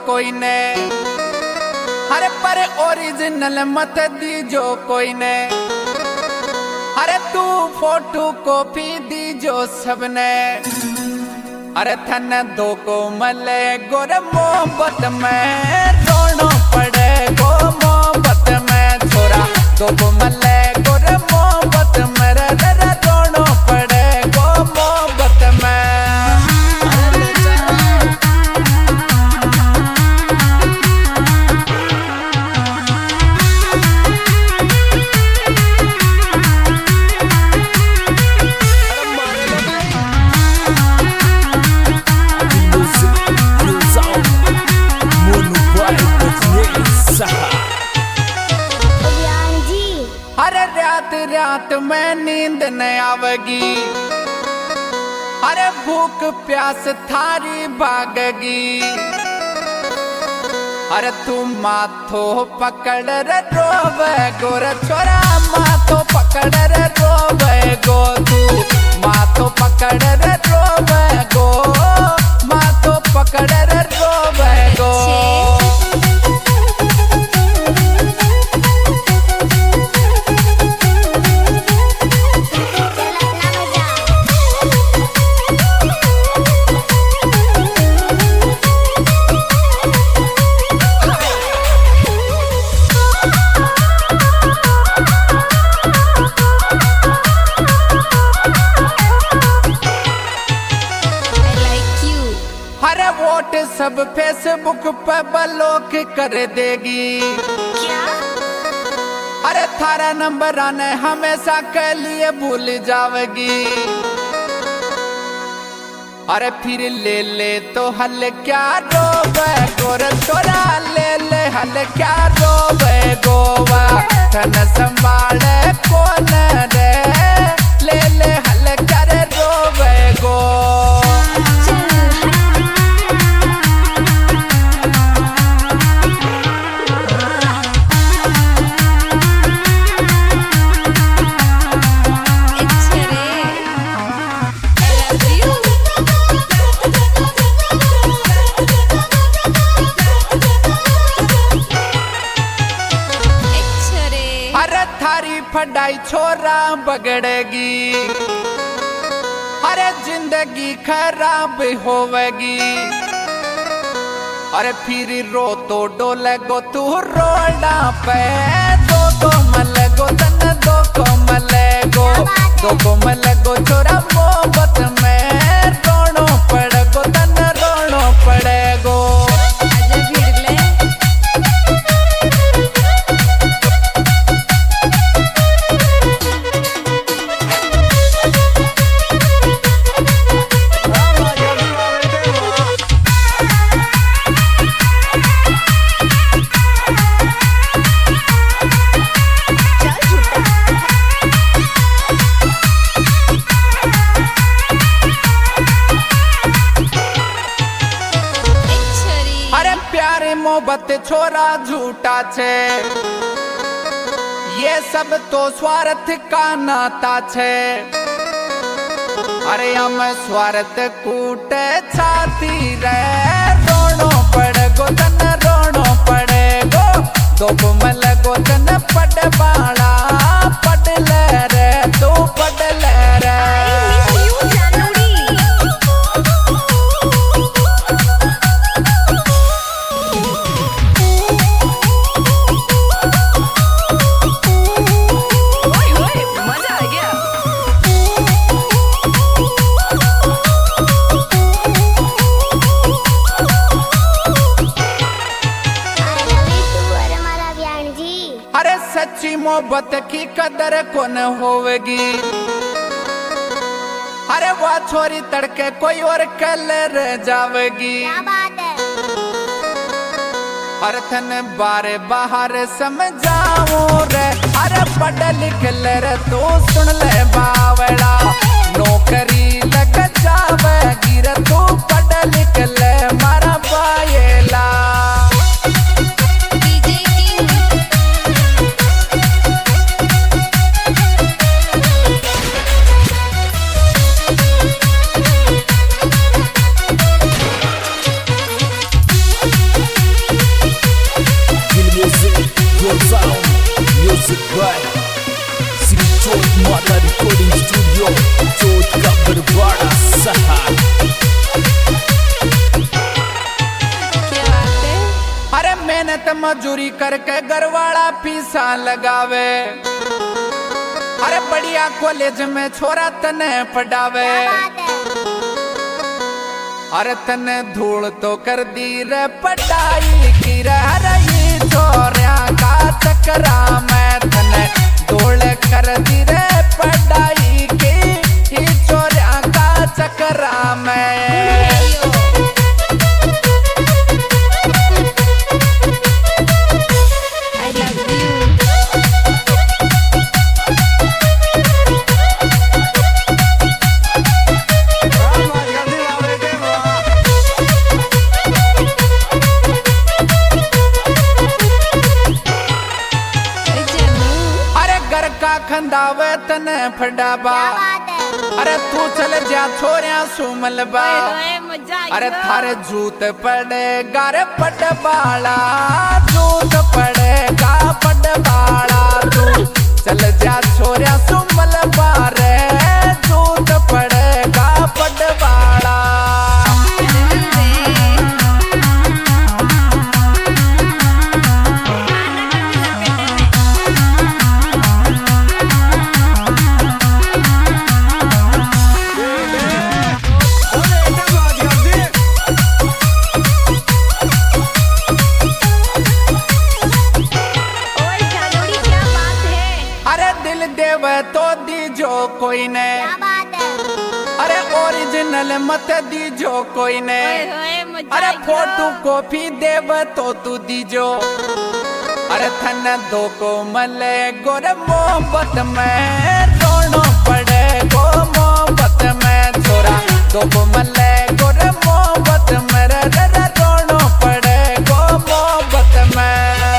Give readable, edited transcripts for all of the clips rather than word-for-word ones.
कोई ने, अरे पर ओरिजिनल मत दीजो कोई ने, अरे तू फोटो कॉपी दीजो सबने। अरे थन दो को मले गोरे मोहब्बत में रोनो पड़े गो मोहब्बत में, छोरा दो को मले गोरे मोहब्बत में रे रोनो पड़े गो मोहब्बत में। अरे रात रात में नींद न आवेगी, अरे भूख प्यास थारी भागेगी। अरे तू माथो पकड़ रे रोवे गोरे छोरा, माथो पकड़ रे रोवे गो, तू माथो पकड़ रे रोवे गो, माथो पकड़ रे रोवे गो। अरे वोट सब फेसबुक पे ब्लॉक कर देगी क्या? अरे थारा नंबर आने हमेशा के लिए भूल जावेगी। अरे फिर ले ले तो हल क्या रोवे गोरे छोरा, ले ले हल क्या रोवे गोवा, धन संभाले कौन रे, ले ले हल क्या रे रोवे गो। थारी पढ़ाई छोरा बगड़ेगी, अरे जिंदगी खराब होवेगी। अरे फिर रो तो डोले गो तू रोडा पे, दो को मले गो तन दो को मले गो, दो को मले गो छोरा मोहब्बत में रोनो पड़े गो, तन रोनो पड़े गो। मोहब्बत छोरा झूठा छे, ये सब तो स्वार्थ का नाता छे। अरे हम स्वार्थ कूटे छाती रे, रोनो पड़े गो तन रोनो पड़े गो, दो गुमल गो तन पड़ बाड़ा पड़ ले रे, तू पड़ ले रे। सच्ची मोहब्बत की कदर कौन होवेगी, अरे वो छोरी तड़के कोई और कल रह जावेगी। क्या बात है? अर्थन बारे बाहर समझाऊं रे, अरे पढ़ लिख ले रे तू सुन ले बावड़ा, नौकरी लग जावेगी रे तू पढ़ लिख ले मारा पायेला। Sound Music by Sri Chot Mata Recording Studio, Chot का बरवाड़ा सहार। अरे मेहनत मजूरी करके घरवाला फीसा लगावे, अरे बढ़िया कॉलेज में छोरा तने पढ़ावे, अरे तने धूल तो कर दी रे पढ़ाई की रही छोरिया का चक्रा में, तने धूल कर दी रे पढ़ाई की छोरिया का चक्रा में। खंदावे तने फडाबा, अरे तू चल जा छोरिया सुमलबा, अरे थारे जूत पड़ेगा रे पटबाला, जूत पड़ेगा पटबाला, तू चल जा छोरिया सुमलबा रे, जूत पड़ेगा पटबाला। तो दीजो कोई ने, अरे ओरिजिनल मत दीजो कोई ने, अरे फोटो कॉपी देव तो तू दीजो, अरे थन दो को मले गोरे मोहब्बत में रोनो पड़े गो मोहब्बत में, छोरा दो को मले गोरे मोहब्बत में रे रोनो पड़े गो मोहब्बत में।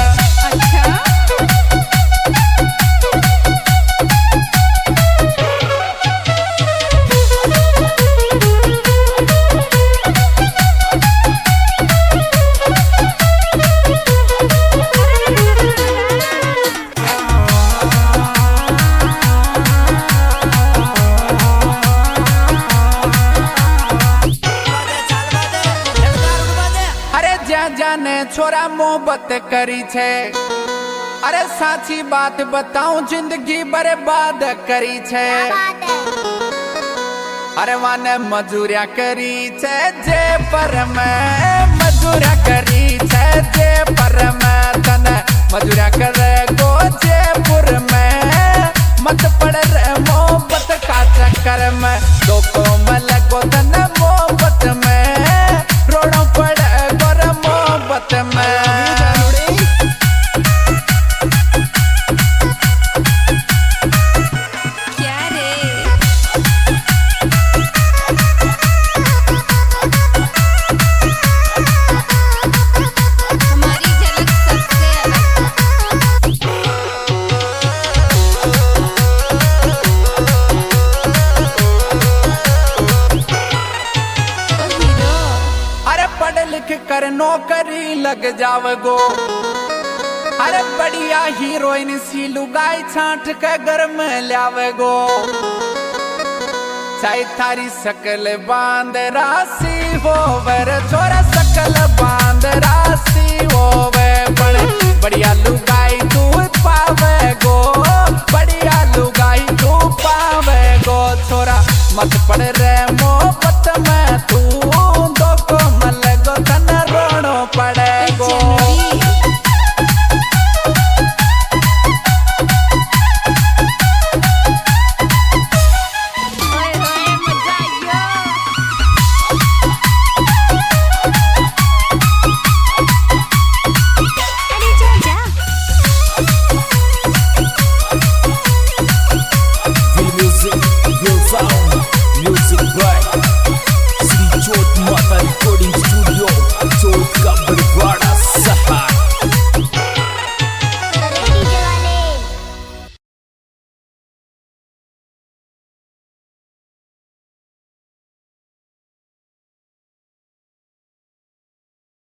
जाने छोरा मोहब्बत करी छे, अरे साची बात बताऊं जिंदगी बर्बाद करी छे, अरे वाने मजूरिया करी छे जे पर में, मजूरिया करी छे जे पर में, तने मजूरिया करे गो जयपुर में, मत पड़ रे मोहब्बत का चक्कर में, दो को मल गो तने मोहब्बत में, रोड़ों पड़े गोर मोहब्बत में। कर नौकरी लग जावगो, अरे बढ़िया हीरोइन सी लुगाई छांट के घर में लावेगो, चाहे थारी शकल बांध राशि होवे रे छोरा, शकल बांध राशि होवे, बढ़िया लुगाई तू